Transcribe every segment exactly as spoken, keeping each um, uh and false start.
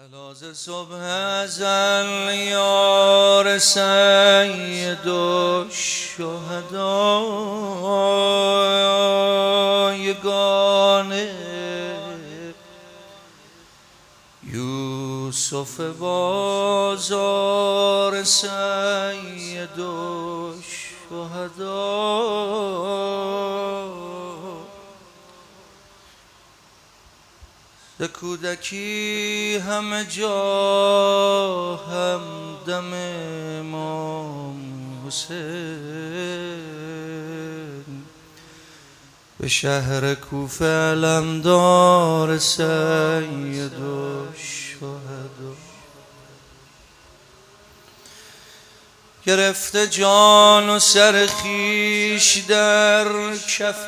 علاز صبح ازل یار سید الشهدا یگانه یوسف بازار سید الشهدا ز کودکی همه جا همدم امام حسین به شهر کوفه علمدار سید الشهدا گرفته جان و سر خویش در کف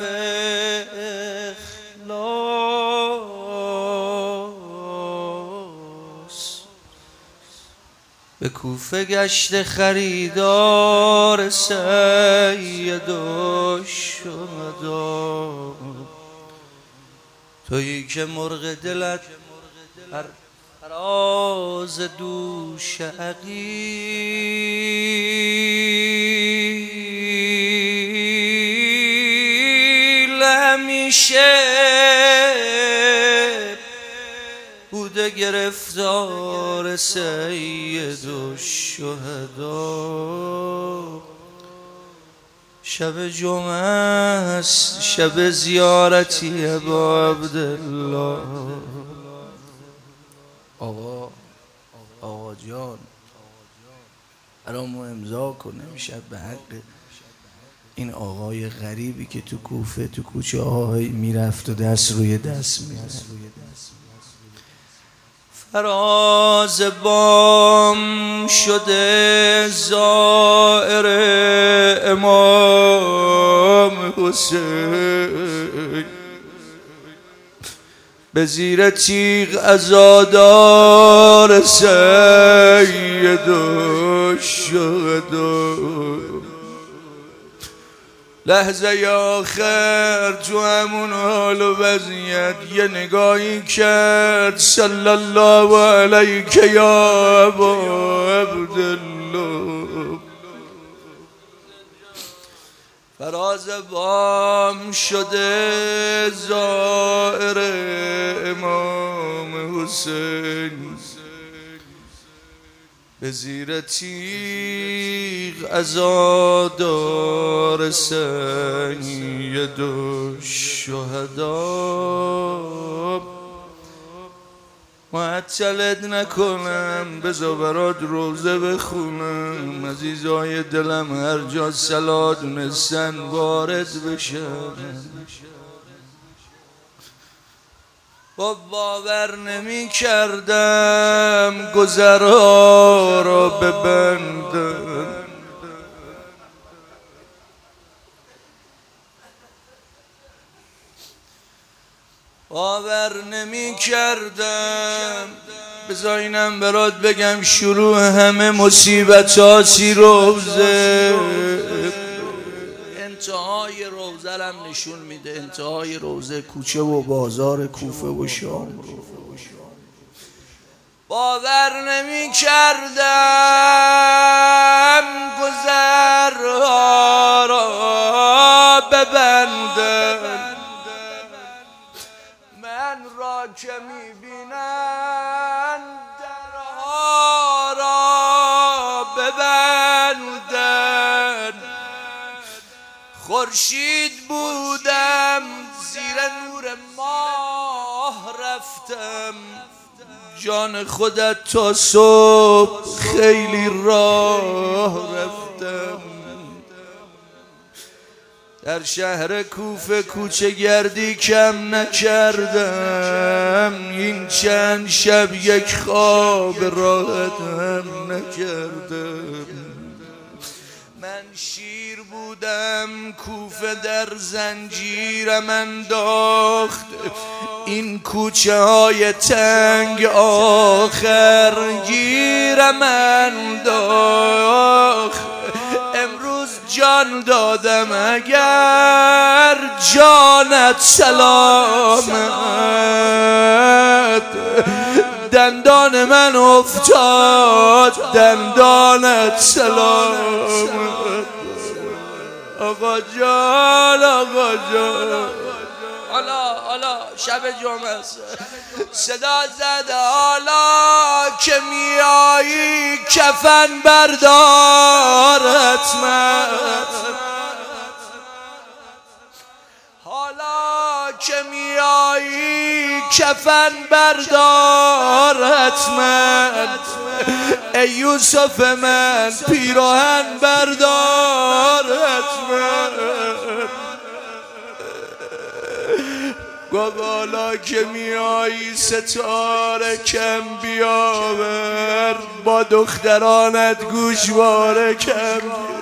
اخلاص به کوفه گشت خریدار سید الشهدا تویی که مرغ دلت هر فراز دوش عقیل همیشه بوده گرفتار سید الشهدا شب جمعه است شب زیارتی ابا عبدالله آقا آقا جان برامو امضا کنه میشه به حق این آقای غریبی که تو کوفه تو کوچه های میرفت و دست روی دست میرفت فراز بام شده زائر امام حسین به زیر تیغ عزادار سید الشهدا لحظه آخر تو همون حال و وضعیت یه نگاهی کرد صلی الله علیک یا ابا عبدالله فراز بام شده زائر امام حسین به زیر تیغ عزادار سید الشهدا معطلت نکنم بذار برات روزه بخونم عزیزای دلم هر جا صلا دونستن وارد بشن با باور نمی کردم گذرها را ببندم باور نمی کردم بذار اینم برات بگم شروع همه مصیبت ها سی روزه انتهای روزه هم نشون میده انتهای روزه کوچه و بازار کوفه و شام رو باور نمی کردم گذرها را ببندم من را که میبینن درها را ببندن خورشید بودم زیر نور ماه رفتم جان خودت تا صبح خیلی راه رفتم در شهر کوفه کوچه گردی کم نکردم این چند شب یک خواب راحتم نکردم من شیر بودم کوفه در زنجیرم انداخت این کوچه های تنگ آخر گیرم انداخت امروز جان دادم اگر جانت سلامت دندان من افتاد دندانت سلامت آقا جان آقا جان. حالا حالا شب جمعه است صدا زده حالا که میایی کفن بردارت من حالا که میایی کفن بردارت من ای یوسف من پیراهن بردارت من گفت حالا که میایی ستاره کم بیاور با دخترانت گوشواره کم بیاور